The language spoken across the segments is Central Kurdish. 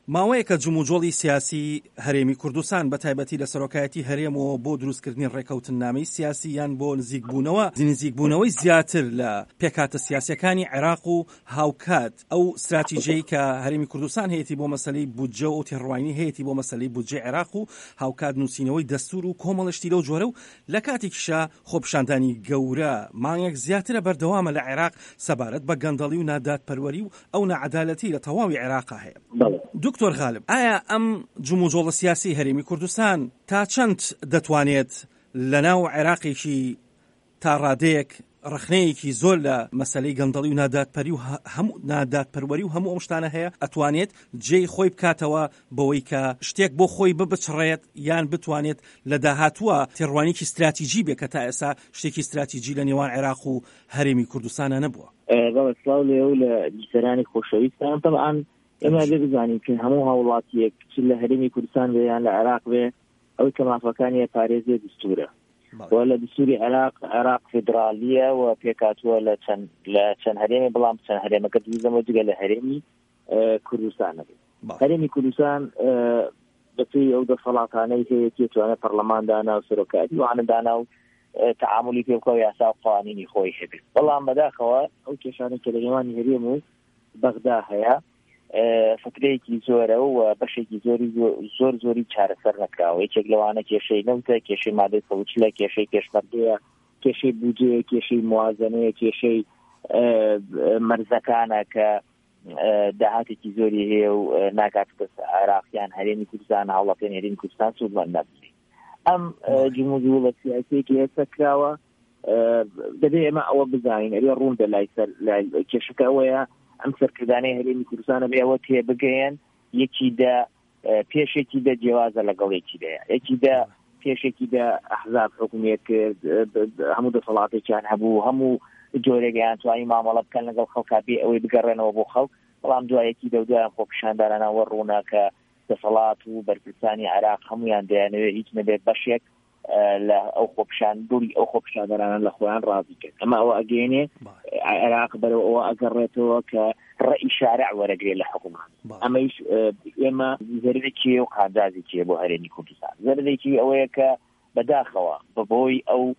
ماوەیەکە جموجۆڵی سیاسی هەرێمی کوردستان بە تایبەتی لە سەرۆکایەتی هەرێمەوە بۆ دروستکردنی ڕێکەوتنامەی سیاسی یان بۆ نزیکبوونەوەی زیاتر لە پێکاتە سیاسیەکانی عێراق و هاوکات ئەو استراتیژیەی کە هەرێمی کوردستان هەیەی بۆ مەسەلەی بودجە و تێڕوانی هەیەی بۆ مەسەلەی بودجە عێراق و هاوکات نووسینەوەی دەستور و کۆمەڵشتی لەو جۆرە و لە کاتێکیشا خۆپیشاندانی گەورە مانگێک زیاترە بەردەوامە لە عێراق سەبارەت بە گەندەڵی و نادادپەروەری و ئەو نەعەدالەتی لە تەواوی عێراقا هەیە. دکتۆر غالب، ئایا ئەم جموجۆڵە سیاسی هەرێمی کوردستان تا چەند دەتوانێت لە ناو عێراقێکی تا ڕادەیەک ڕخنەیەکی زۆر لە مەسەلەی گەندەڵی و نادادپەروەری و هەموو ئەم شتانە هەیە ئەتوانێت جێی خۆی بکاتەوە بەوەی کە شتێک بۆ خۆی بچڕێت یان بتوانێت لە داهاتووە تێڕوانێکی استراتیژی بێ کە تا ئێستا شتێکی استراتیژی لە نێوان عێراق و هەرێمی کوردستانە نەبووە؟ بەڵێ لە بیسەرانی خۆشەویستان طبعاً ئێمە بزانین کە هەموو هاوڵاتیەک چ لە هەرێمی کوردستان بێ یان لە عێراق بێ ئەوەی کە مافەکانی پارێزێ دستورە و لە دستوری عێراق فێدرالیە و پێکاتووە لە چەند هەرێمی، بەڵام چەند هەرێمەکە دووزەمە جگە لە هەرێمی کوردستانە بێت. هەرێمی کوردستان بەپێی ئەو دەسەڵاتانەی هەیە توانێت پەرلەمان دانا و سەرۆکایەتی وانە دانا و تعاملی پێ بکە و یاسا و قوانینی خۆی هەبێت. بەڵام بەداخەوە ئەو کێشانەی کە لە نێوانی هەرێم و بەغدا هەیە فترەیەکی زۆرە و بەشێکی زۆری چارەسەر نەکراوە. یەکێک لەوانە کێشەی نەوتە، کێشەی مادەی سەوچلە، کێشەی کێشمەردەیە، کێشەی بودجەیە، کێشەی موازنەیە، کێشەی مەرزەکانە کە داهاتێکی زۆری هەیە و ناکات بەس عێراقیان هەرێمی کوردستان هاوڵاتیان هەرێمی کوردستان سوودمان نەبێت. ئەم جموجۆڵە سیاسیەکی هێستا کراوە دەبێت ئێمە ئەوە بزانین ئەوێ ڕوون بە لای کێشەکە ئەوەیە ئەم سەرکردانەی هەرێمی کوردستانە بێەوە تێبگەیەن یەکی دا پێشێکی دە جیاوازە لەگەڵ یەکی دەیە، یەکی دا پێشێکی دا ئەحزاب حکومێت کرد، هەموو دەسەڵاتێکیان هەبوو، هەموو جۆرێکیان توانی مامەڵە بکەن لەگەڵ خەڵکا بێ ئەوەی بگەڕێنەوە بۆ خەڵک، بەڵام دوایەکی دەودایان خۆپیشاندانانەوە ڕوونا کە دەسەڵات و بەرپرسانی عێراق هەمویان دەیانەوێت هیچ نەبێت بەشێک لە ئەو دووری ئەو خۆپیشاندانانە لە خۆیان ڕازی کرد. ئەمە ئەوە ئەگەێنێ عێراق بەرەو ئەوە ئەگەڕێتەوە کە ڕەئی شارع وەرەگرێت لە حکومات. ئەمەش ئێمە زەرێکی و قاندازێکی بۆ هەرێمی کوردستان، زەرێکی ئەوەیە کە بەداخەوە بەبەوەی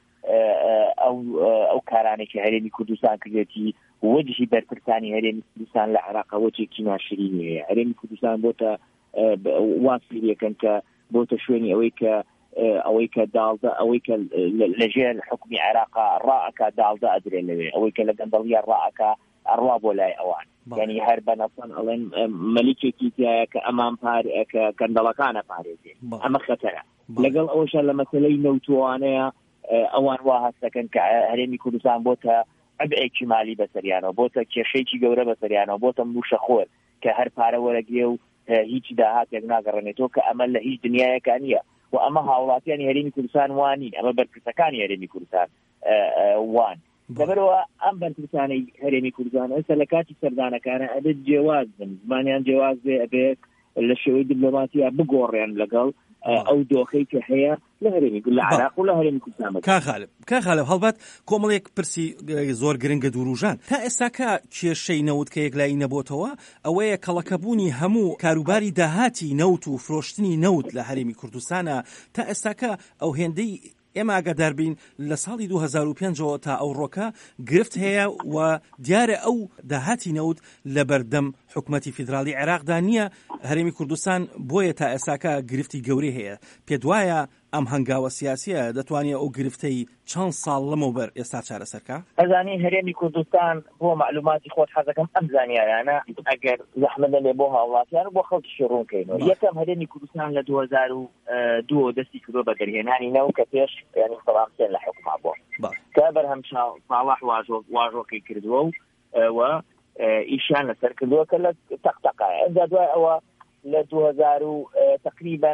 ئەو کارانێکی هەرێمی کوردستان کردێتی وەجهی بەرپرسانی هەرێمی کوردستان لە عێراق وەجهێکی ناشرینی هەیە. هەرێمی کوردستان بۆتە واسیلەکەن کە بۆتە شوێنی ئەوەی کە داڵدە ئەوەی کە لەژێر حکومی عێراقا ڕائەکە داڵدە ئەدرێن لەوێ، ئەوەی کە لە گەندەڵیە ڕائەکە ئەڕوا بۆ لای ئەوان، یعنی هەر بەنەسەن ئەڵێن مەلیکێکی تایە کە ئەمان کە گەندەڵەکانە پارێزێ، ئەمە خەتەرە. لەگەڵ ئەوەشە لە مەسەلەی نەوتوانەیە ئەوان وا هەستەکەن کە هەرێمی کوردستان بۆتە عبئێکی مالی بەسەریانەوە، بۆتە کێشەیەکی گەورە بەسەریانەوە، بۆتە موشەخۆر کە هەر پارە وەرەگرێ و هیچ داهاتێک ناگەڕێنێتەوە کە ئەمە لە هیچ دنیایەکە نییە و ئەمە هاوڵاتیانی هەرێمی کوردستان وانین، ئەمە بەرپرسەکانی هەرێمی کوردستان وان. لەبەرەوە ئەم بەرپرسانەی هەرێمی کوردستان ئێستا لە کاتی سەردانەکانە ئەبێت جیاواز بن، زمانیان جیاواز بێ، ئەبێت لە شێوەی دیپلۆماتیا بگۆڕێن لەگەڵ ئەو دۆخەی کە هەیە لە هەرێمی لە عێراق و لە هەرێمی کوردستان. کاخالب هەڵبات کۆمەڵێک پرسی زۆر گرنگە دووروژان تا ئێستا کە کێشەی نەوت کە یەکلایی نەبووتەوە ئەوەیە کەڵەکەبوونی هەموو کاروباری داهاتی نەوت و فرۆشتنی نەوت لە هەرێمی کوردستانە تا ئێستا کە ئەو هێندەی ئێمە ئاگادار بین لە ساڵی 2005 تا ئەوڕۆکە گرفت هەیە و دیارە ئەو داهاتی نەوت لە بەردەم حکومەتی فیدرالی عێراقدا نییە. هەرێمی کوردستان بۆیە تا ئێستاکە گرفتی گەورەی هەیە. پێت وایە ئەم هەنگاوە سیاسیە دەتوانێت ئەو گرفتەی چەند ساڵ لەمەوبەر ئێستا چارەسەرکە؟ ئەزانی هەرێمی کوردستان بۆ معلوماتی خۆت حەزەکەم ئەم زانیارانە ئەگەر زەحمەتە لێ بۆ هاوڵاتیان و بۆ خەڵکیشی ڕوونکەینەوە. یەکەم هەرێمی کوردستان لە 2002 دەستی کردۆ بەگەرهێنانی نەو کە پێش یعنی سەڵام حوسێن لە حکوما بووە کە بەرهەم ساڵح واژۆکەی کردووە و ئیشیان لەسەر کردووە کە لە تەقتەقایە. ئەجا دوای ئەوە لە 2000 تقریبا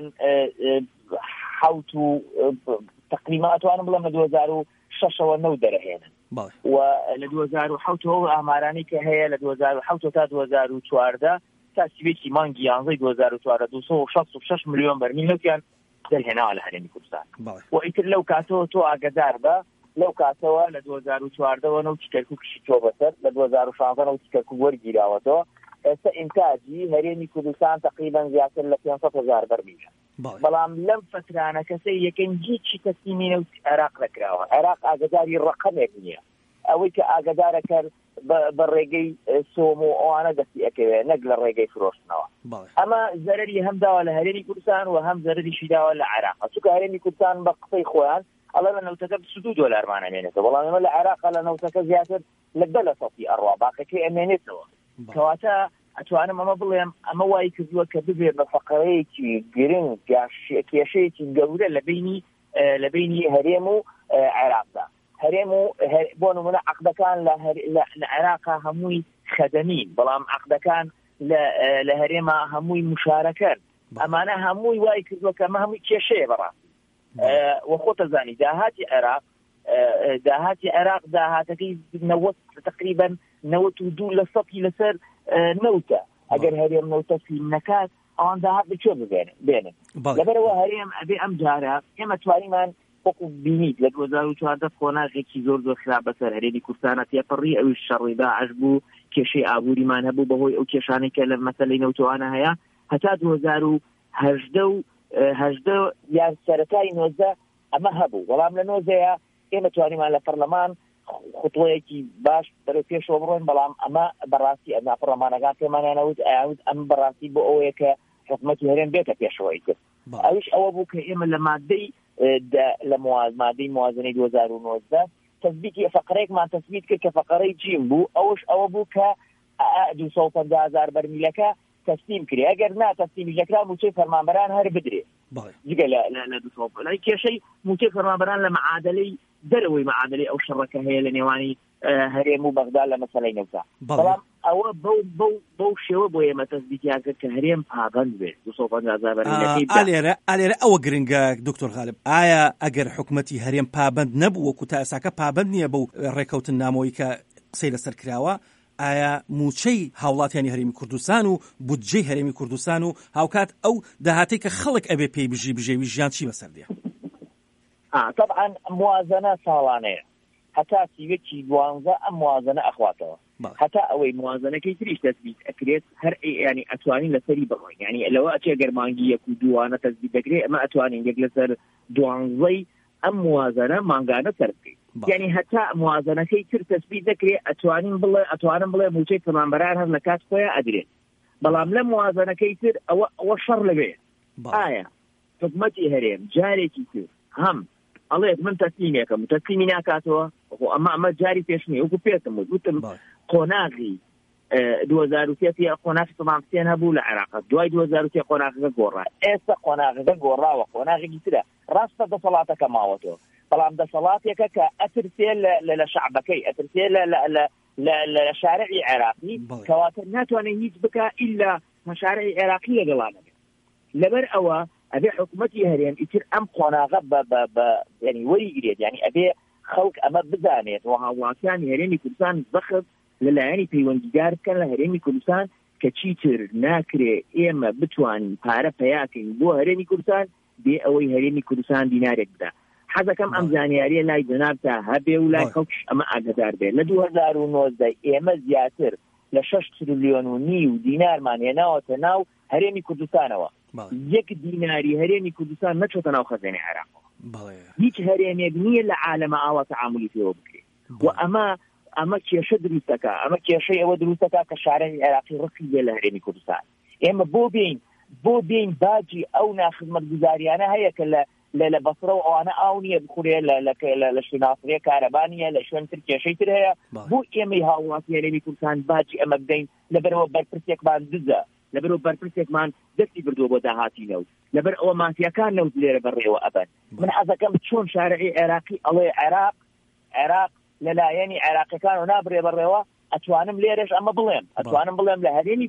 حوت و تقریبا ئەتوانم بڵێم لە 2006 نەو دەرەهێنن و لە 2007 ئامارانی کە هەیە لە 2007 تا 2014 تاسیبێکی مانگی 11 2014 266 ملیۆن بەرمیل نەوتیان دەرهێناوە لە هەرێمی کوردستان و ئیتر لەو کاتەوە تۆ ئاگادار بە لەو کاتەوە لە 2014 نەوتی کەرکووکشی تۆ بەسەر، لە 2016 نەوتی کەرکووک وەرگیراوەتەوە ئێستا ئینتاجی هەرێمی کوردستان تقریبا زیاتر لە 500,000 بەرمیلە. بەڵام لەم فترانە کەسەی یەکەنجیی تەسلیمی نەوت عێراق دەکراوە. عێراق ئاگداری ڕقەمێک نییە، ئەوەی کە ئاگدارە کرد بە ڕێگەی سۆم و ئەوانە دەستی ئەەکەوێت، نەک لە ڕێگەی فرۆشتنەوە. ئەمە زەرەری هەم داوە لە هەرێمی کوردستان و هەم زەرەریشی داوە لە عێراق. چونکە هەرێمی کوردستان بە قسەی خۆیان ئەڵێ لە نەوتەکە $2 ئەمێنێتەوە، بەڵام ئێمە لە عێراق لە نەوتەکە زیاتر لە 2% ئەڕوا، باقیەکەی ئەمێنێتەوە. کەواتە ئەتوانم ئەمە بڵێم ئەمە وای کردووە کە ببێت بە فەقەرەیەکی گرنگ کێشەیەکی گەورە لە بینی هەرێم و عێراقدا. هەرێم و بۆ نمونە عەقدەکان لە عێراقا هەمووی خەدەمین، بەڵام عەقدەکان لە هەرێما هەمووی مشارەکەن. ئەمانە هەمووی وای کردووە کە ئەمە هەمووی کێشەیە بەڕاستی. وەخۆتە زانی داهاتی عێراق داهاتەکەی تقریبا 92% لەسەر نەوتە. ئەگەر هەرێم نەوتە فیلم نەکات ئەوان داهات بچۆ ببێنن. لەبەرەوە هەرێم ئەبێ ئەم جارە ئێمە توانیمان وەکو بینیت لە 2014 خۆناغێکی زۆر خراپ بەسەر هەرێمی کوردستانە تێپەڕی، ئەوی شەڕی داعش بوو، کێشەی ئابووریمان هەبوو بەهۆی ئەو کێشانەی کە لە مەسەلەی نەوتەوانە هەیە، هەتا 2018 یان سەرەتای 19 ئەمە هەبوو. بەڵام لە 19 ئێمە توانیمان لە پەرلەمان خطوەیەکی باش بەرەو پێشەوە بڕۆین، بەڵام ئەمە بەڕاستی ئەمە پەرلەمانەکان پێمانیانەوت ئەم بەڕاستی بۆ ئەوەیە کە حکومەتی هەرێم بێتە پێشەوەی کرد. ئەوش ئەوە بوو کە ئێمە لە مادەی مادەی موازنەی 2019 تثبیتی فەقرەیەکمان تثبیت کرد کە فەقرەی جیم بوو. ئەوش ئەوە بوو کە 250,000 بەرمیلەکە تەسلیم کرێ. ئەگەر تەسلیمی نەکرا موچەی فەرمانبەران هەر بدرێ جگە لە 200 لای کێشەی موچەی فەرمانبەران لە معادلەی دەرەوەی معادلەی ئەو شەڕەکە هەیە لە نێوانی هەرێم و بەغدا لە مەسەلەی نەوتە. بەڵام ئەوە بەو شێوە بۆ ئێمە تەسبیتیان کرد کە هەرێم پابەند بێت 250,000 بەرمیلەکەی. ئالێرە ئەوە گرنگە دکتۆر غالب، ئایا ئەگەر حکومەتی هەرێم پابەند نەبوو وەکو تا ئێساکە پابەند نییە بەو ڕێکەوتن نامەوەی کە قسەی لەسەر کراوە، ئایا موچەی هاوڵاتیانی هەرێمی کوردستان و بودجەی هەرێمی کوردستان و هاوکات ئەو داهاتەی کە خەڵک ئەبێ پێی بژێوی ژیان چی بەسەردێ؟ طبعا موازنە ساڵانەیە، هەتا سیوەکی 12 ئەم موازنە ئەخواتەوە، هەتا ئەوەی موازنەکەی تریش تەثبیت ئەکرێت هەر ینی ئەتوانین لەسەری بڕۆین. ینی لەوە ئەچێ گەرمانگی 1 و 2 تەثبیت دەکرێت، ئەمە ئەتوانین یەک لەسەر 12 ئەم موازنە مانگانە سەر بکەین. یعنی هەتا موازنەکەی تر تەثبیت دەکرێت ئەتوانم بڵێ موچەی فەرمانبەران هەر لە کات خۆیان ئەدرێت. بەڵام لە موازنەکەی تر ئەوە شەڕ لەبێت. ئایا حکومەتی هەرێم جارێکی تر هەم ئەڵێت من تەسلیمێکم تەسلیمی ناکاتەوە، ئەمە جاری پێشنی وەکو پێتم وتم قۆناغی 2003 قۆناغی سەدام حوسێن هەبوو لە عێراق، دوای 2003 قۆناغەکە گۆڕا، ئێستا قۆناغەکە گۆڕاوە، قۆناغێکی ترە، ڕاستە دەسەڵاتەکە ماوەتەوە، بەڵام دەسەڵاتێکە کە ئەترسێ لە شەعبەکەی، ئەترسێ لە شارعی عێراقی، کەواتە ناتوانێت هیچ بکە ئیلا شارعی عێراقی لەگەڵانە بێت. لەبەر ئەوە ئەبێ حکومەتی هەرێم ئیتر ئەم قۆناغە ینی وەریگرێت، ینی ئەبێ خەڵک ئەمە بزانێت و هاوڵاتیانی هەرێمی کوردستان بەخت لەلایەنی پەیوەندیدار بکەن لە هەرێمی کوردستان کە چیتر ناکرێ ئێمە بتوانین پارە پەیاکەین بۆ هەرێمی کوردستان بێ ئەوەی هەرێمی کوردستان دینارێک بدە. حەزەکەم ئەم زانیاریە لای جەنابتا هەبێ و لای خەڵکش ئەمە ئاگادار بێت. لە 2019 ئێمە زیاتر لە 6.5 تریلیۆن دینارمان هێناوەتە ناو هەرێمی کوردستانەوە. 1 دیناری هەرێمی کوردستان نەچۆتە ناو خەزانەی عێراق. هیچ هەرێمێک نییە لە عالەمە ئاوا تەعاملی پێوە بکرێت. و ئەمە کێشە دروستەکە، ئەمە کێشەی ئەوە دروستەکە کە شارەی عێراقی ڕقی بێ لە هەرێمی کوردستان. ئێمە بۆ بین باجی ئەو ناخزمەتگوزاریانە هەیە کە لە بەسرە و ئەوانە ئاو نییە بخورێ لە شوێناسەریە کارەبانیە لە شوێن تر کێشەی تر هەیە، بۆ ئێمەی هاوڵاتی هەرێمی کوردستان باجی ئەمە بدەین، لەبەرەوە بەرپرسێکمان دزە، لەبەرەوە بەرپرسێکمان دەستی بردووە بۆ داهاتی نەوت، لەبەر ئەوە مافیەکان نەوت لێرە بەڕێوە ئەبەن. من حەزەکەم چۆن شارعی عێراقی ئەڵێ عێراق لەلایەنی عێراقیەکان و نابڕێ بەڕێوە، ئەتوانم لێرەش ئەمە بڵێم، ئەتوانم بڵێم لە هەرێمی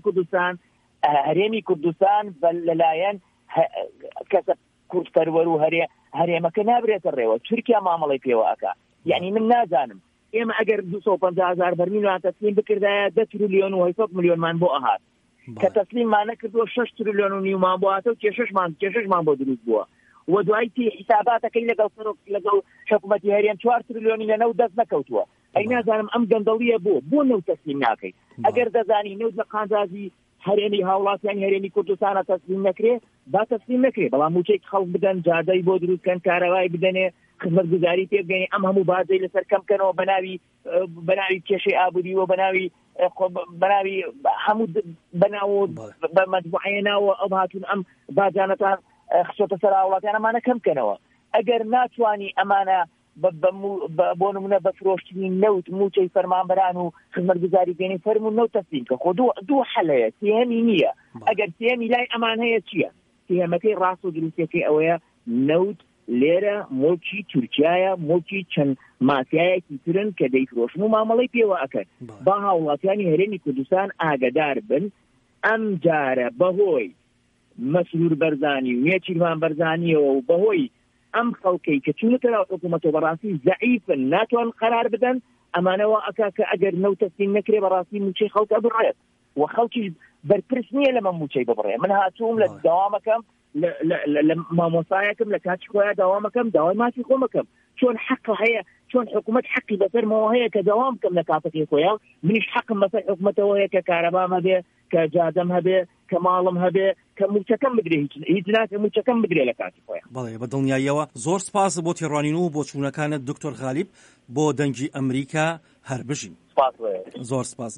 کوردستان لەلایەن کەسە کوردپەروەر و هەرێمەکە نابرێتە ڕێوە، تورکیا مامەڵی پێوە ئەکا. یعنی من نازانم ئێمە ئەگەر 250,000 بەرمیلمان تەسلیم بکردایە 10 تریلیۆن و 800 میلیۆنمان بۆ ئەهات، کە تەسلیممان نەکردووە 6 تریلیۆن و نیومان بۆ هاتە و کێشەشمان بۆ دروست بووە. و دوای حساباتەکەی لەگەڵ حکومەتی هەرێم 4 تریلیۆنی لەنەو دەست نەکەوتووە. ئەی نازانم ئەم گەندەڵیە بۆ نەوت تەسلیم ناکەیت ئەگەر دەزانی نەوت لە قازازی هەرێمی هاوڵاتیانی هەرێمی کوردستانە تەسلیم نەکرێ با تەسلیم نەکرێ بەڵام موچەی خەڵک بدەن جادەی بۆ دروستکەن کارەوای بدەنێ خزمەتگوزاری پێ بگەنێ ئەم هەموو بازەی لەسەر کەم بکەنەوە بەناوی کێشەی ئابووری و بەناوی هەموو بەناوە بە مەجموعەیە ناوە ئەو هاتوون ئەم باجانەتان خچۆتە سەر هاوڵاتیان ئەمانە کەم بکەنەوە ئەگەر ناتوانی ئەمانە بۆ نمونە بە فرۆشتنی نەوت موچەی فەرمانبەران و خزمەتگوزاری بێنی فەرموون نەوت تەسلیم کە خۆ دوو حەلەیە سێهەمی نییە ئەگەر سێهەمی لای ئەمان هەیە چییە سێهەمەکەی ڕاست و دروستەکەی ئەوەیە نەوت لێرە مڵکی تورکیایە مڵکی چەند مافیایەکی ترن کە دەیفرۆشن و مامەڵەی پێوە ئەکەن با هاوڵاتیانی هەرێمی کوردستان ئاگدار بن ئەم جارە بەهۆی مەسرور بەرزانی و نێچیرمان بەرزانیەوە و بەهۆی ئەم خەڵکەی کە چونەتە ناو حکوومەتەوە بەڕاستی زەعیفن ناتوان قەرار بدەن ئەمانەوە ئەکا کە ئەگەر نەوت تەسلیم نەکرێ بەڕاستی موچەی خەڵکە بڕێت و خەڵکیش بەرپرس نییە لەمە موچەی ببڕێ من هاتووم لە داوامەکەم لە مامۆسایەکەم لە کاتی خۆیان داوامەکەم داوای مافی خۆمەکەم چۆن حق هەیە چۆن حکوومەت حقی بەسەرمەوە هەیە کە داوام بکەم لە کاتەکەی خۆیان منیش حقم بەسەر حکوومەتەوە هەیە کە کارەبام هەبێ کە جادەم هەبێ کە ماڵم هەبێ کە موچەکەم بدرێ هیچ ناکە موچەکەم بدرێ لە کاتی خۆیان. بەڵێ بە دڵنیاییەوە زۆر سپاس بۆ تێڕوانین و بۆ چوونەکانت دکتۆر غالیب بۆ دەنگی ئەمریکا هەر بژین. سپاس زۆر سپاس.